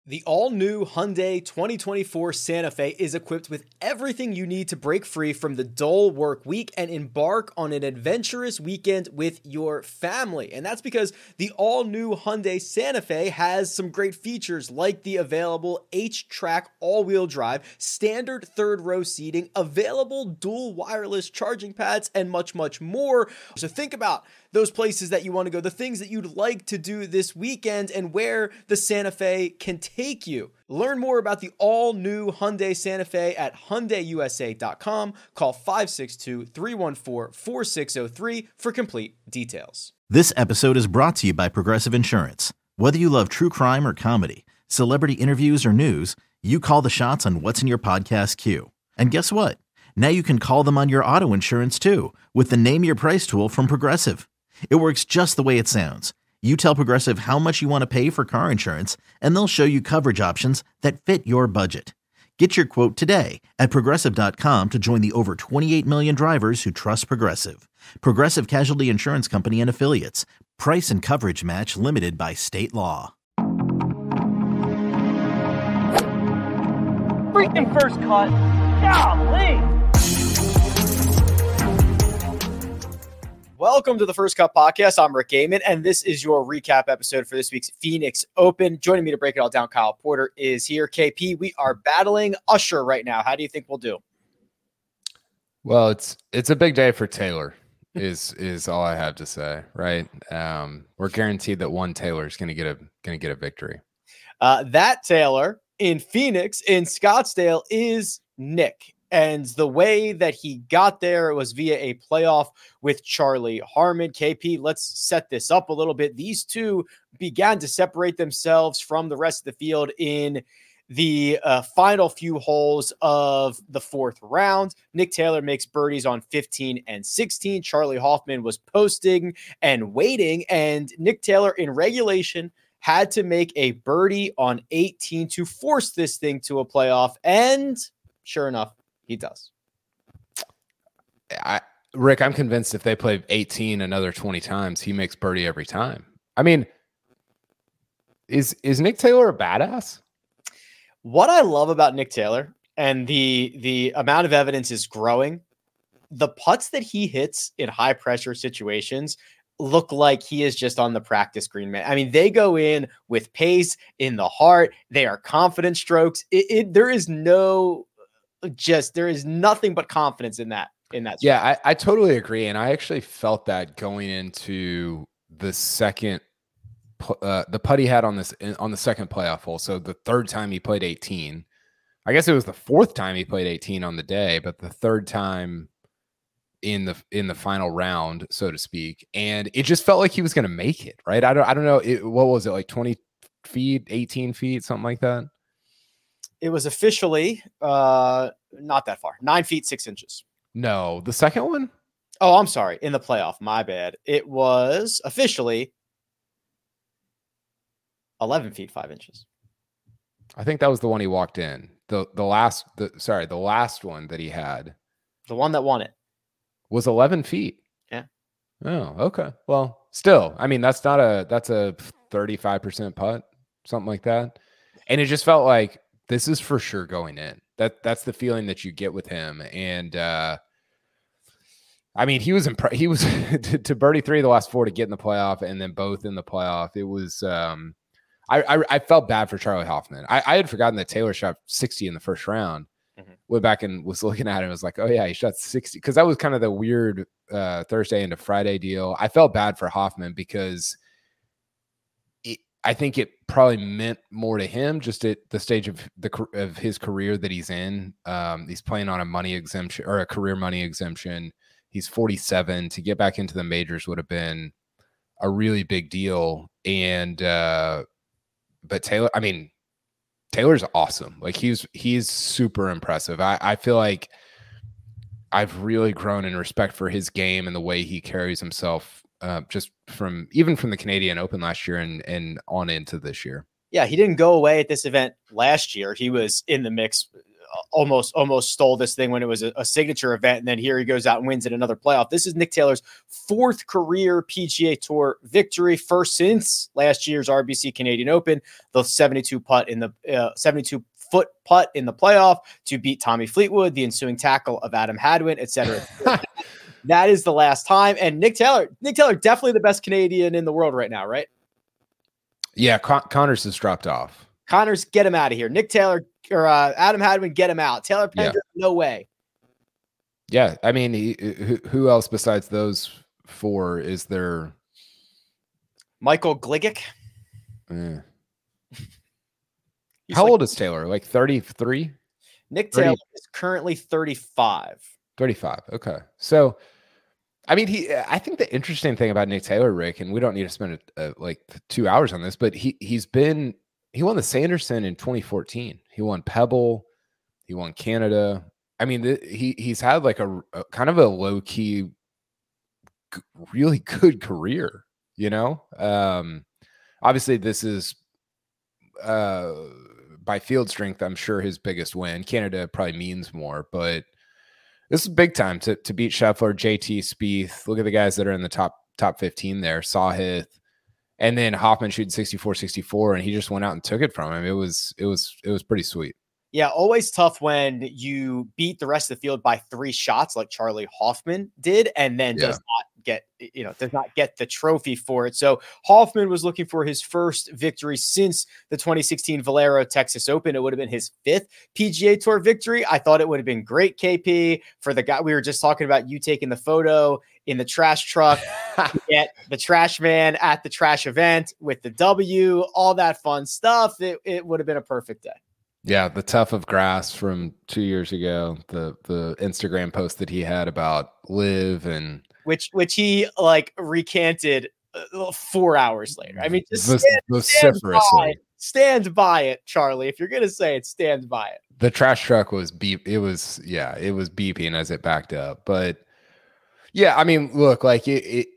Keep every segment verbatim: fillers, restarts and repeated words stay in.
The all-new Hyundai twenty twenty-four Santa Fe is equipped with everything you need to break free from the dull work week and embark on an adventurous weekend with your family. And that's because the all-new Hyundai Santa Fe has some great features like the available H-Track all-wheel drive, standard third-row seating, available dual wireless charging pads, and much, much more. So think about those places that you want to go, the things that you'd like to do this weekend, and where the Santa Fe can take you. Learn more about the all-new Hyundai Santa Fe at Hyundai U S A dot com. Call five six two, three one four, four six zero three for complete details. This episode is brought to you by Progressive Insurance. Whether you love true crime or comedy, celebrity interviews or news, you call the shots on what's in your podcast queue. And guess what? Now you can call them on your auto insurance too with the Name Your Price tool from Progressive. It works just the way it sounds. You tell Progressive how much you want to pay for car insurance, and they'll show you coverage options that fit your budget. Get your quote today at Progressive dot com to join the over twenty-eight million drivers who trust Progressive. Progressive Casualty Insurance Company and Affiliates. Price and coverage match limited by state law. Freaking first cut. Golly. Welcome to the First Cut Podcast. I'm Rick Gehman, and this is your recap episode for this week's Phoenix Open. Joining me to break it all down, Kyle Porter is here. K P, we are battling Usher right now. How do you think we'll do? Well, it's it's a big day for Taylor, is is all I have to say, right? Um, we're guaranteed that one Taylor is going to get a going to get a victory. Uh, that Taylor in Phoenix, in Scottsdale, is Nick. And the way that he got there was via a playoff with Charlie Harmon. K P, let's set this up a little bit. These two began to separate themselves from the rest of the field in the uh, final few holes of the fourth round. Nick Taylor makes birdies on fifteen and sixteen. Charlie Hoffman was posting and waiting, and Nick Taylor in regulation had to make a birdie on eighteen to force this thing to a playoff. And sure enough, he does. I, Rick, I'm convinced if they play eighteen another twenty times, he makes birdie every time. I mean, is is Nick Taylor a badass? What I love about Nick Taylor, and the the amount of evidence is growing, the putts that he hits in high pressure situations look like he is just on the practice green, man. I mean, they go in with pace in the heart. They are confident strokes. It, it there is no Just there is nothing but confidence in that. In that, yeah, I, I totally agree, and I actually felt that going into the second, uh, the putt he had on this on the second playoff hole. So the third time he played eighteen, I guess it was the fourth time he played eighteen on the day, but the third time in the in the final round, so to speak. And it just felt like he was going to make it, right? I don't I don't know. It, what was it, like twenty feet, eighteen feet, something like that? It was officially uh, not that far, nine feet, six inches. No, the second one? Oh, I'm sorry. In the playoff, my bad. It was officially eleven feet, five inches. I think that was the one he walked in. The the last, the sorry, the last one that he had. The one that won it. Was eleven feet. Yeah. Oh, okay. Well, still, I mean, that's not a, that's a thirty-five percent putt, something like that. And it just felt like, this is for sure going in. That that's the feeling that you get with him. And uh, I mean, he was impressed. He was to, to birdie three of the last four to get in the playoff, and then both in the playoff. It was. Um, I, I I felt bad for Charlie Hoffman. I, I had forgotten that Taylor shot sixty in the first round. Mm-hmm. Went back and was looking at it and was like, oh yeah, he shot sixty, because that was kind of the weird uh, Thursday into Friday deal. I felt bad for Hoffman because I think it probably meant more to him just at the stage of the of his career that he's in. Um, he's playing on a money exemption or a career money exemption. He's forty-seven. To get back into the majors would have been a really big deal. And uh, but Taylor, I mean, Taylor's awesome. Like he's he's super impressive. I, I feel like I've really grown in respect for his game and the way he carries himself. Uh, just from even from the Canadian Open last year and and on into this year. Yeah, he didn't go away at this event last year. He was in the mix almost almost stole this thing when it was a, a signature event, and then here he goes out and wins in another playoff. This is Nick Taylor's fourth career P G A Tour victory, first since last year's R B C Canadian Open, the seventy-two putt in the uh, seventy-two foot putt in the playoff to beat Tommy Fleetwood, the ensuing tackle of Adam Hadwin, et cetera. That is the last time. And Nick Taylor, Nick Taylor, definitely the best Canadian in the world right now, right? Yeah, Con- Connors has dropped off. Connors, get him out of here. Nick Taylor or uh, Adam Hadwin, get him out. Taylor Pendrith, yeah. no way. Yeah, I mean, he, who, who else besides those four is there? Michael Gligic. Eh. How like, old is Taylor? Like thirty-three? Nick Taylor is currently thirty-five. thirty-five. Okay. So, I mean, he, I think the interesting thing about Nick Taylor, Rick, and we don't need to spend uh, like two hours on this, but he, he's been, he won the Sanderson in twenty fourteen. He won Pebble. He won Canada. I mean, the, he, he's had like a, a kind of a low key, g- really good career, you know? Um, obviously this is, uh, by field strength, I'm sure his biggest win. Canada probably means more, but this is big time to, to beat Scheffler, J T, Spieth. Look at the guys that are in the top top fifteen there. Sahith, and then Hoffman shooting sixty-four sixty-four, and he just went out and took it from him. It was it was it was pretty sweet. Yeah, always tough when you beat the rest of the field by three shots like Charlie Hoffman did, and then Yeah. does not get, you know, does not get the trophy for it. So Hoffman was looking for his first victory since the twenty sixteen Valero Texas Open. It would have been his fifth P G A Tour victory. I thought it would have been great, K P, for the guy. We were just talking about you taking the photo in the trash truck, get the trash man at the trash event with the W, all that fun stuff. It, it would have been a perfect day. Yeah, the Tough of Grass from two years ago, the the Instagram post that he had about Liv, and which which he like recanted uh, four hours later. I mean, just Vo- stand, stand, vociferously. by, stand by it, Charlie. If you're gonna say it, stand by it. The trash truck was beep. It was yeah, it was beeping as it backed up. But yeah, I mean, look, like it, it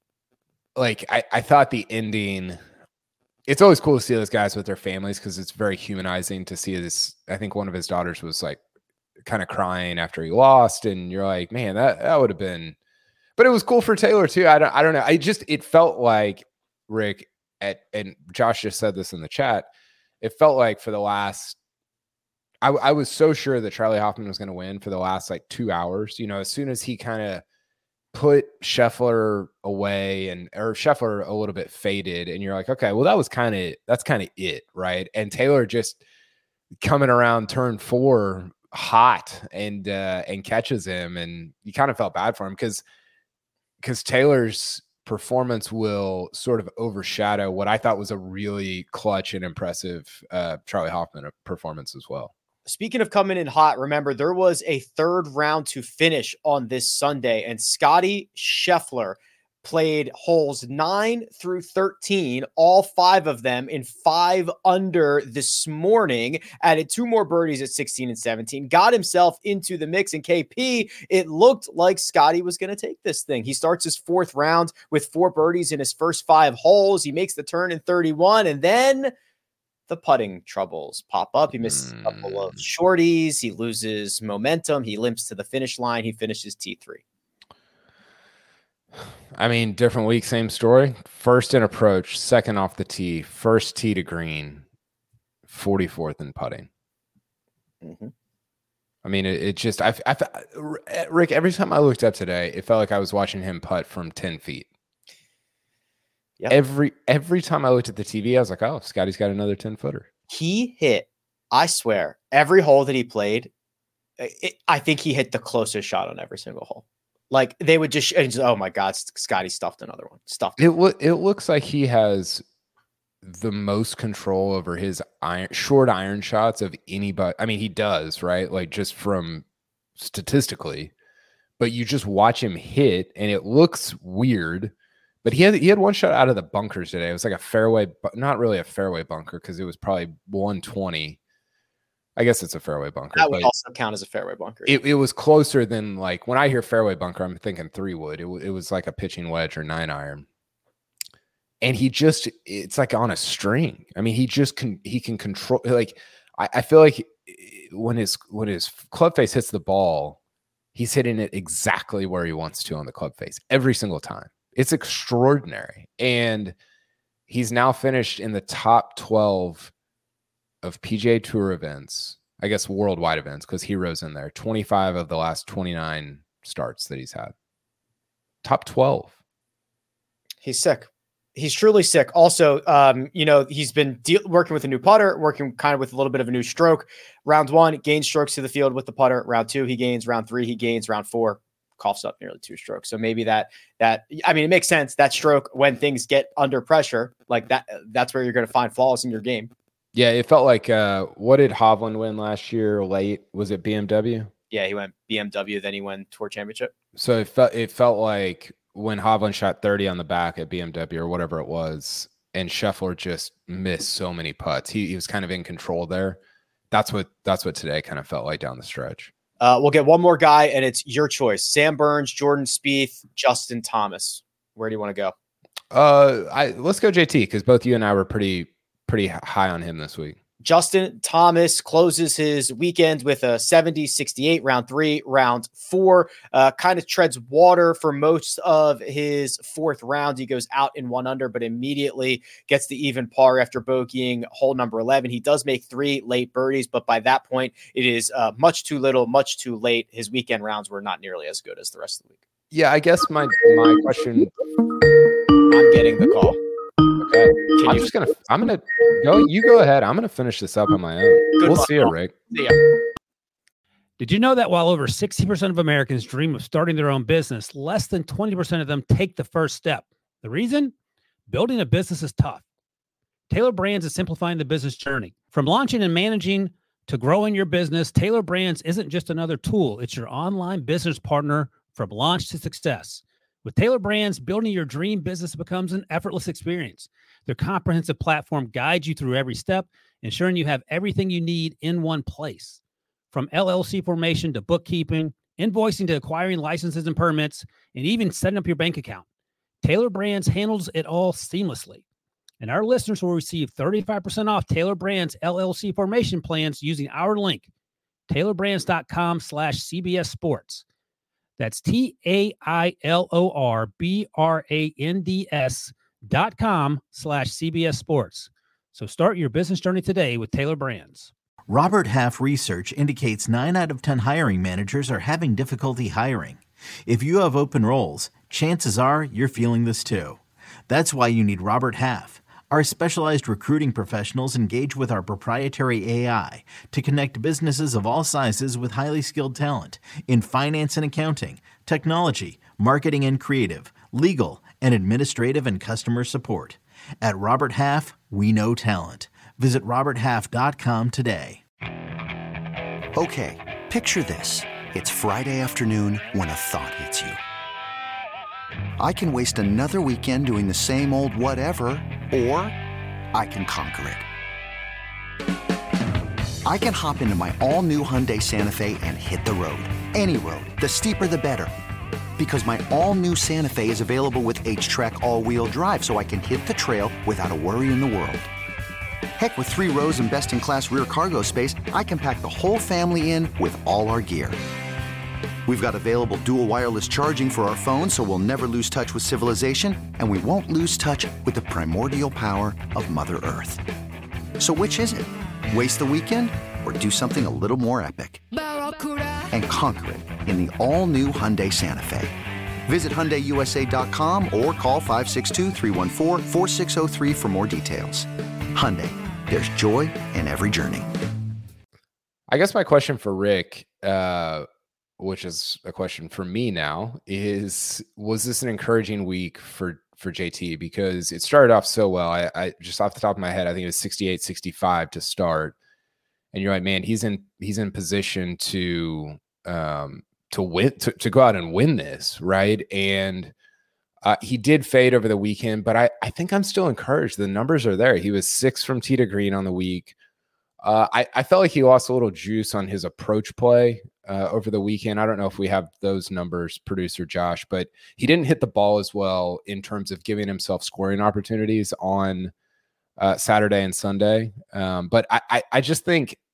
like I, I thought the ending. It's always cool to see those guys with their families because it's very humanizing to see this. I think one of his daughters was like kind of crying after he lost, and you're like, man, that that would have been. But it was cool for Taylor too. I don't I don't know. I just it felt like Rick at and Josh just said this in the chat. It felt like for the last. I, I was so sure that Charlie Hoffman was going to win for the last like two hours. You know, as soon as he kind of put Scheffler away and or Scheffler a little bit faded, and you're like, okay, well, that was kind of that's kind of it, right? And Taylor just coming around turn four hot and uh, and catches him, and you kind of felt bad for him because because Taylor's performance will sort of overshadow what I thought was a really clutch and impressive uh, Charlie Hoffman performance as well. Speaking of coming in hot, remember there was a third round to finish on this Sunday, and Scotty Scheffler played holes nine through thirteen, all five of them in five under this morning, added two more birdies at sixteen and seventeen, got himself into the mix. And K P, it looked like Scotty was going to take this thing. He starts his fourth round with four birdies in his first five holes. He makes the turn in thirty-one, and then the putting troubles pop up. He misses a couple of shorties. He loses momentum. He limps to the finish line. He finishes T three. I mean, different week, same story. First in approach, second off the tee, first tee to green, forty-fourth in putting. Mm-hmm. I mean, it, it just, I, I, Rick, every time I looked up today, it felt like I was watching him putt from ten feet. Yep. Every every time I looked at the T V, I was like, oh, Scotty's got another ten footer. He hit, I swear, every hole that he played, it, I think he hit the closest shot on every single hole. Like they would just, just oh my God, Scotty stuffed another one. Stuffed. It lo- it looks like he has the most control over his iron short iron shots of anybody. I mean, he does, right? Like just from statistically, but you just watch him hit, and it looks weird. But he had he had one shot out of the bunkers today. It was like a fairway, but not really a fairway bunker because it was probably one twenty. I guess it's a fairway bunker. That would also count as a fairway bunker. It, it was closer than like when I hear fairway bunker, I'm thinking three wood. It, it was like a pitching wedge or nine iron. And he just, it's like on a string. I mean, he just can, he can control, like, I, I feel like when his when his club face hits the ball, he's hitting it exactly where he wants to on the club face every single time. It's extraordinary. And he's now finished in the top twelve of P G A Tour events, I guess worldwide events, because Hero's in there. twenty-five of the last twenty-nine starts that he's had. Top twelve. He's sick. He's truly sick. Also, um, you know, he's been de- working with a new putter, working kind of with a little bit of a new stroke. Round one, gains strokes to the field with the putter. Round two, he gains. Round three, he gains. Round four, coughs up nearly two strokes. So maybe that, that, I mean, it makes sense. That stroke, when things get under pressure, like that, that's where you're going to find flaws in your game. Yeah, it felt like, uh, what did Hovland win last year late? Was it B M W? Yeah, he went B M W, then he went Tour Championship. So it felt, it felt like when Hovland shot thirty on the back at B M W or whatever it was, and Scheffler just missed so many putts. He, he was kind of in control there. That's what that's what today kind of felt like down the stretch. Uh, we'll get one more guy, and it's your choice. Sam Burns, Jordan Spieth, Justin Thomas. Where do you want to go? Uh, I let's go J T, because both you and I were pretty pretty high on him this week. Justin Thomas closes his weekend with a seventy sixty-eight, round three, round four, uh, kind of treads water for most of his fourth round. He goes out in one under, but immediately gets the even par after bogeying hole number eleven. He does make three late birdies, but by that point, it is uh, much too little, much too late. His weekend rounds were not nearly as good as the rest of the week. Yeah, I guess my my question. I'm getting the call. Okay. Can I'm you, just gonna. I'm gonna go. You go ahead. I'm gonna finish this up on my own. Good we'll luck. See you, Rick. See ya. Did you know that while over sixty percent of Americans dream of starting their own business, less than twenty percent of them take the first step? The reason? Building a business is tough. Taylor Brands is simplifying the business journey. From launching and managing to growing your business, Taylor Brands isn't just another tool. It's your online business partner from launch to success. With Taylor Brands, building your dream business becomes an effortless experience. Their comprehensive platform guides you through every step, ensuring you have everything you need in one place. From L L C formation to bookkeeping, invoicing to acquiring licenses and permits, and even setting up your bank account, Taylor Brands handles it all seamlessly. And our listeners will receive thirty-five percent off Taylor Brands L L C formation plans using our link, taylorbrands.com slash CBS Sports. That's T A I L O R B R A N D S dot com slash CBS Sports. So start your business journey today with Taylor Brands. Robert Half research indicates nine out of ten hiring managers are having difficulty hiring. If you have open roles, chances are you're feeling this too. That's why you need Robert Half. Our specialized recruiting professionals engage with our proprietary A I to connect businesses of all sizes with highly skilled talent in finance and accounting, technology, marketing and creative, legal, and administrative and customer support. At Robert Half, we know talent. Visit robert half dot com today. Okay, picture this. It's Friday afternoon when a thought hits you. I can waste another weekend doing the same old whatever, or I can conquer it. I can hop into my all-new Hyundai Santa Fe and hit the road. Any road. The steeper, the better. Because my all-new Santa Fe is available with H-Track all-wheel drive, so I can hit the trail without a worry in the world. Heck, with three rows and best-in-class rear cargo space, I can pack the whole family in with all our gear. We've got available dual wireless charging for our phones, so we'll never lose touch with civilization, and we won't lose touch with the primordial power of Mother Earth. So which is it? Waste the weekend or do something a little more epic? And conquer it in the all-new Hyundai Santa Fe. Visit Hyundai U S A dot com or call five six two, three one four, four six zero three for more details. Hyundai, there's joy in every journey. I guess my question for Rick, uh, which is a question for me now, is was this an encouraging week for, for J T? Because it started off so well. I, I just off the top of my head, I think it was sixty-eight sixty-five to start. And you're like, man, he's in he's in position to um, to win to, to go out and win this, right? And uh, he did fade over the weekend, but I, I think I'm still encouraged. The numbers are there. He was six from tee to green on the week. Uh, I, I felt like he lost a little juice on his approach play uh, over the weekend. I don't know if we have those numbers, producer Josh, but he didn't hit the ball as well in terms of giving himself scoring opportunities on uh, Saturday and Sunday. Um, but I, I, I just think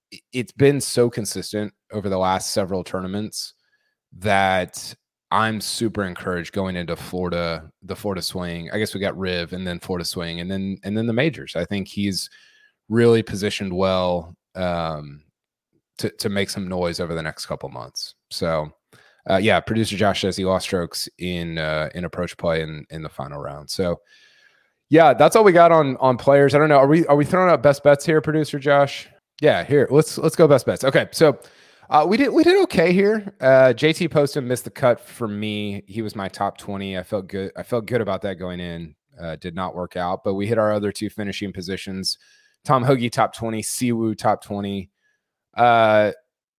it's been so consistent over the last several tournaments that I'm super encouraged going into Florida, the Florida swing. I guess we got Riv and then Florida swing and then and then the majors. I think he's really positioned well um, to to make some noise over the next couple months. So, uh, yeah, producer Josh says he lost strokes in uh, in approach play in in the final round. So, yeah, that's all we got on on players. I don't know. Are we are we throwing out best bets here, producer Josh? Yeah, here let's let's go best bets. Okay, so. Uh, we did we did okay here. Uh, J T Poston missed the cut for me. He was my top twenty. I felt good. I felt good about that going in. Uh, did not work out, but we hit our other two finishing positions. Tom Hoagie top twenty, Siwoo top twenty. Uh,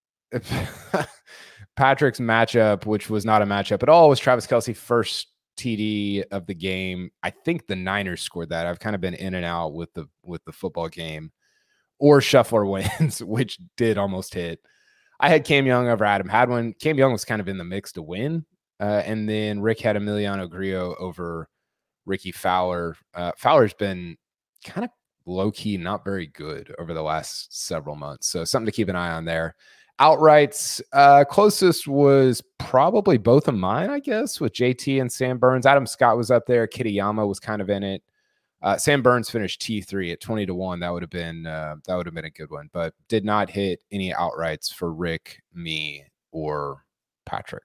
Patrick's matchup, which was not a matchup at all, was Travis Kelce first T D of the game. I think the Niners scored that. I've kind of been in and out with the with the football game. Or Scheffler wins, which did almost hit. I had Cam Young over Adam Hadwin. Cam Young was kind of in the mix to win. Uh, and then Rick had Emiliano Grillo over Ricky Fowler. Uh, Fowler's been kind of low-key, not very good over the last several months. So something to keep an eye on there. Outrights, uh, closest was probably both of mine, I guess, with J T and Sam Burns. Adam Scott was up there. Kitayama was kind of in it. Uh, Sam Burns finished T three at twenty to one. That would have been uh, that would have been a good one, but did not hit any outrights for Rick, me, or Patrick.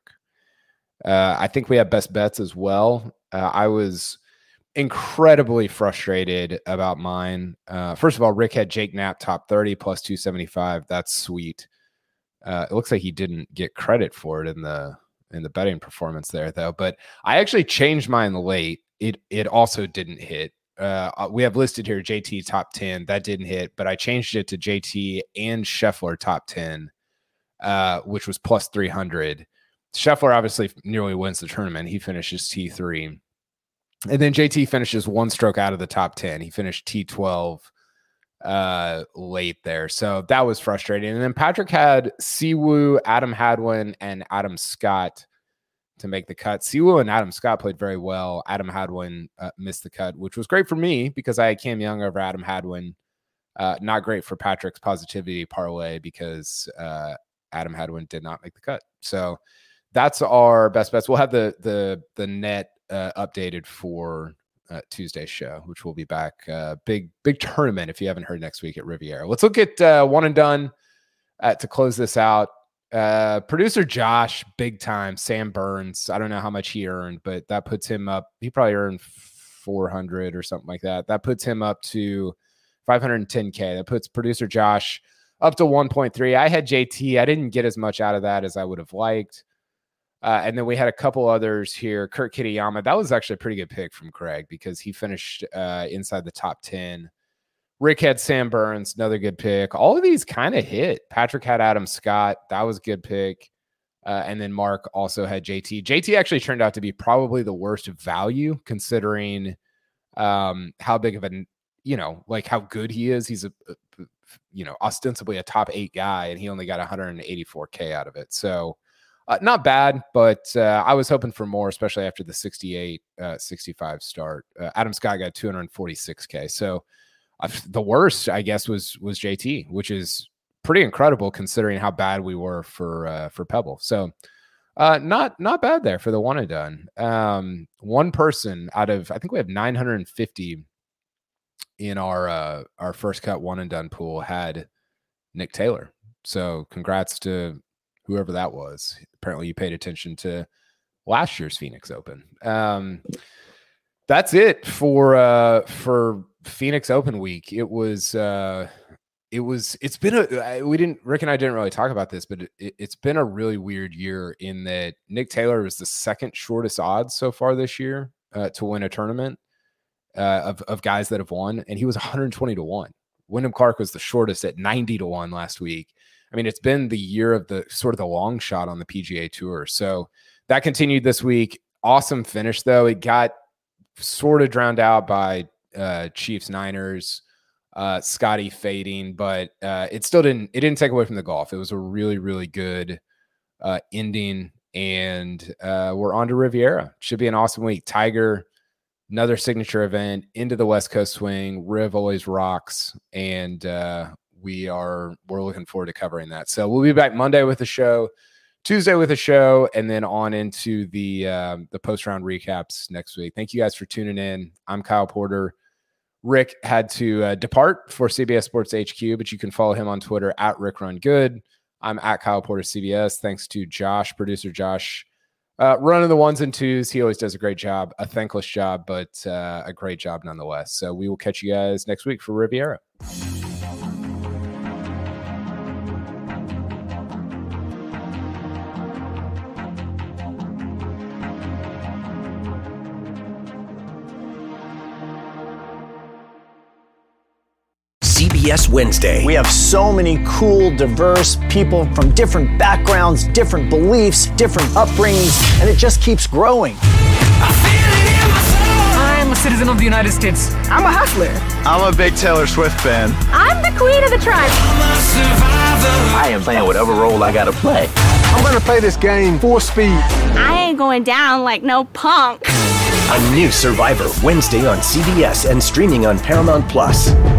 Uh, I think we have best bets as well. Uh, I was incredibly frustrated about mine. Uh, first of all, Rick had Jake Knapp top thirty plus two seventy-five. That's sweet. Uh, it looks like he didn't get credit for it in the in the betting performance there, though. But I actually changed mine late. It it also didn't hit. Uh, we have listed here J T top ten. That didn't hit, but I changed it to J T and Scheffler top ten, uh, which was plus three hundred. Scheffler obviously nearly wins the tournament. He finishes T three. And then J T finishes one stroke out of the top ten. He finished T twelve uh, late there. So that was frustrating. And then Patrick had Siwoo, Adam Hadwin, and Adam Scott to make the cut. Siwoo and Adam Scott played very well. Adam Hadwin uh, missed the cut, which was great for me because I had Cam Young over Adam Hadwin. Uh, not great for Patrick's positivity parlay because uh, Adam Hadwin did not make the cut. So that's our best bets. We'll have the the the net uh, updated for uh, Tuesday's show, which will be back. Uh, big big tournament if you haven't heard next week at Riviera. Let's look at uh, one and done uh, to close this out. Uh, producer Josh, big time. Sam Burns. I don't know how much he earned, but that puts him up. He probably earned four hundred or something like that. That puts him up to five hundred ten K. That puts producer Josh up to one point three. I had J T. I didn't get as much out of that as I would have liked. Uh, and then we had a couple others here. Kurt Kitayama. That was actually a pretty good pick from Craig because he finished uh, inside the top ten. Rick had Sam Burns, another good pick. All of these kind of hit. Patrick had Adam Scott. That was a good pick. Uh, and then Mark also had J T. J T actually turned out to be probably the worst value considering um, how big of an, you know, like how good he is. He's a, a, you know, ostensibly a top eight guy, and he only got one hundred eighty-four K out of it. So uh, not bad, but uh, I was hoping for more, especially after the sixty-eight, uh, sixty-five start. Uh, Adam Scott got two hundred forty-six K. So Uh, the worst, I guess, was was J T, which is pretty incredible considering how bad we were for uh, for Pebble. So uh, not not bad there for the one and done. Um, one person out of, I think we have nine hundred fifty in our uh, our first cut one and done pool had Nick Taylor. So congrats to whoever that was. Apparently you paid attention to last year's Phoenix Open. Um, that's it for uh, for. Phoenix Open week. It was, uh, it was, it's been a, we didn't, Rick and I didn't really talk about this, but it, it's been a really weird year in that Nick Taylor was the second shortest odds so far this year uh, to win a tournament uh, of, of guys that have won. And he was one hundred twenty to one. Wyndham Clark was the shortest at ninety to one last week. I mean, it's been the year of the sort of the long shot on the P G A Tour. So that continued this week. Awesome finish though. It got sort of drowned out by uh Chiefs Niners, uh Scotty fading, but uh it still didn't it didn't take away from the golf. It was a really really good uh ending, and uh we're on to Riviera. Should be an awesome week. Tiger, another signature event into the West Coast swing. Riv always rocks, and uh we are we're looking forward to covering that. So we'll be back Monday with a show, Tuesday with a show, and then on into the um, the post round recaps next week. Thank you guys for tuning in. I'm Kyle Porter. Rick had to uh, depart for C B S Sports H Q, but you can follow him on Twitter at Rick Run Good. I'm at Kyle Porter C B S. Thanks to Josh, producer Josh, uh, running the ones and twos. He always does a great job, a thankless job, but uh, a great job nonetheless. So we will catch you guys next week for Riviera. C B S Wednesday. We have so many cool, diverse people from different backgrounds, different beliefs, different upbringings, and it just keeps growing. I'm a citizen of the United States. I'm a hustler. I'm a big Taylor Swift fan. I'm the queen of the tribe. I am playing whatever role I gotta play. I'm gonna play this game full speed. I ain't going down like no punk. A new Survivor Wednesday on C B S and streaming on Paramount Plus.